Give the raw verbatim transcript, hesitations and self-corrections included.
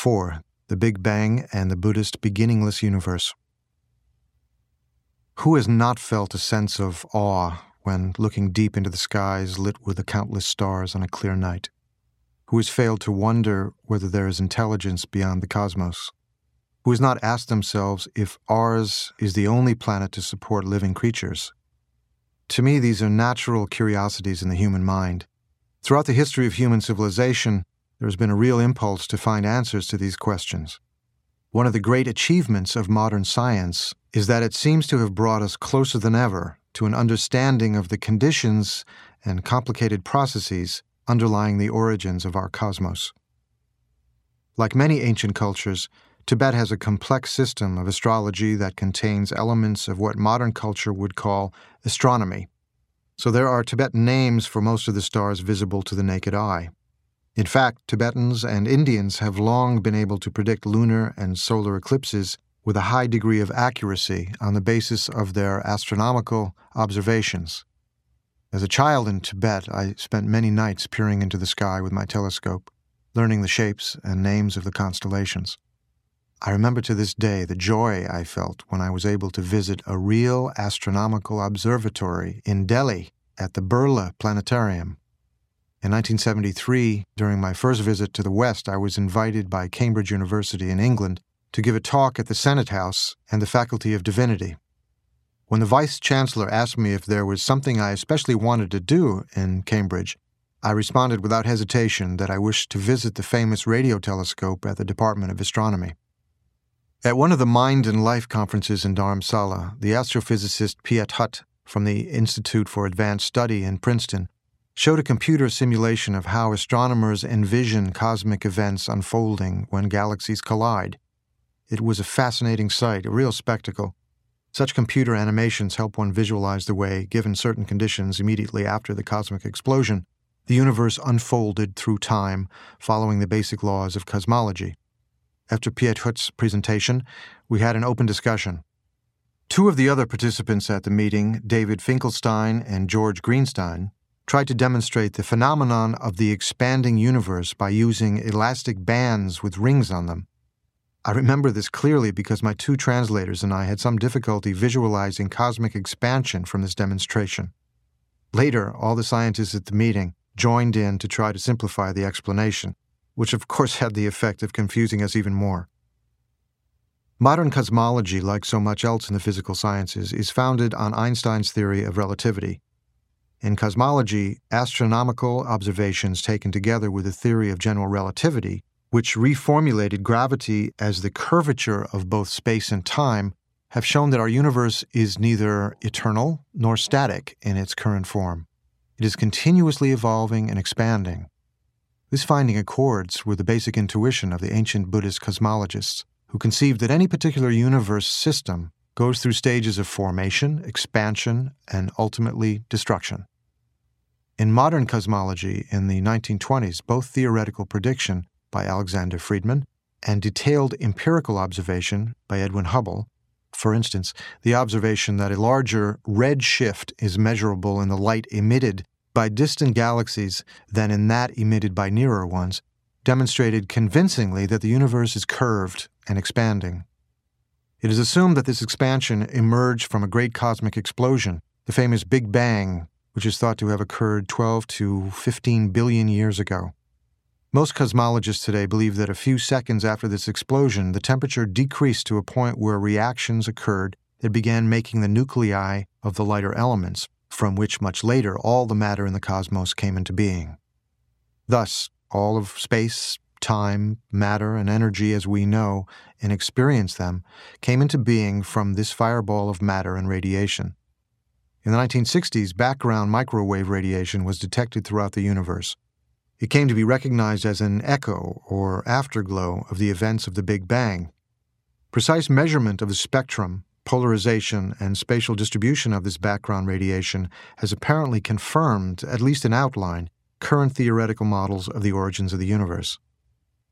four, The Big Bang and the Buddhist Beginningless Universe. Who has not felt a sense of awe when looking deep into the skies lit with the countless stars on a clear night? Who has failed to wonder whether there is intelligence beyond the cosmos? Who has not asked themselves if ours is the only planet to support living creatures? To me, these are natural curiosities in the human mind. Throughout the history of human civilization, there has been a real impulse to find answers to these questions. One of the great achievements of modern science is that it seems to have brought us closer than ever to an understanding of the conditions and complicated processes underlying the origins of our cosmos. Like many ancient cultures, Tibet has a complex system of astrology that contains elements of what modern culture would call astronomy. So there are Tibetan names for most of the stars visible to the naked eye. In fact, Tibetans and Indians have long been able to predict lunar and solar eclipses with a high degree of accuracy on the basis of their astronomical observations. As a child in Tibet, I spent many nights peering into the sky with my telescope, learning the shapes and names of the constellations. I remember to this day the joy I felt when I was able to visit a real astronomical observatory in Delhi at the Birla Planetarium. In nineteen seventy-three, during my first visit to the West, I was invited by Cambridge University in England to give a talk at the Senate House and the Faculty of Divinity. When the Vice-Chancellor asked me if there was something I especially wanted to do in Cambridge, I responded without hesitation that I wished to visit the famous radio telescope at the Department of Astronomy. At one of the Mind and Life conferences in Dharamsala, the astrophysicist Piet Hut from the Institute for Advanced Study in Princeton showed a computer simulation of how astronomers envision cosmic events unfolding when galaxies collide. It was a fascinating sight, a real spectacle. Such computer animations help one visualize the way, given certain conditions immediately after the cosmic explosion, the universe unfolded through time, following the basic laws of cosmology. After Piet Hut's presentation, we had an open discussion. Two of the other participants at the meeting, David Finkelstein and George Greenstein, tried to demonstrate the phenomenon of the expanding universe by using elastic bands with rings on them. I remember this clearly because my two translators and I had some difficulty visualizing cosmic expansion from this demonstration. Later, all the scientists at the meeting joined in to try to simplify the explanation, which of course had the effect of confusing us even more. Modern cosmology, like so much else in the physical sciences, is founded on Einstein's theory of relativity. In cosmology, astronomical observations taken together with the theory of general relativity, which reformulated gravity as the curvature of both space and time, have shown that our universe is neither eternal nor static in its current form. It is continuously evolving and expanding. This finding accords with the basic intuition of the ancient Buddhist cosmologists, who conceived that any particular universe system goes through stages of formation, expansion, and ultimately destruction. In modern cosmology in the nineteen twenties, both theoretical prediction by Alexander Friedmann and detailed empirical observation by Edwin Hubble, for instance, the observation that a larger red shift is measurable in the light emitted by distant galaxies than in that emitted by nearer ones, demonstrated convincingly that the universe is curved and expanding. It is assumed that this expansion emerged from a great cosmic explosion, the famous Big Bang, which is thought to have occurred twelve to fifteen billion years ago. Most cosmologists today believe that a few seconds after this explosion, the temperature decreased to a point where reactions occurred that began making the nuclei of the lighter elements, from which much later all the matter in the cosmos came into being. Thus, all of space, time, matter, and energy as we know and experience them came into being from this fireball of matter and radiation. In the nineteen sixties, background microwave radiation was detected throughout the universe. It came to be recognized as an echo or afterglow of the events of the Big Bang. Precise measurement of the spectrum, polarization, and spatial distribution of this background radiation has apparently confirmed, at least in outline, current theoretical models of the origins of the universe.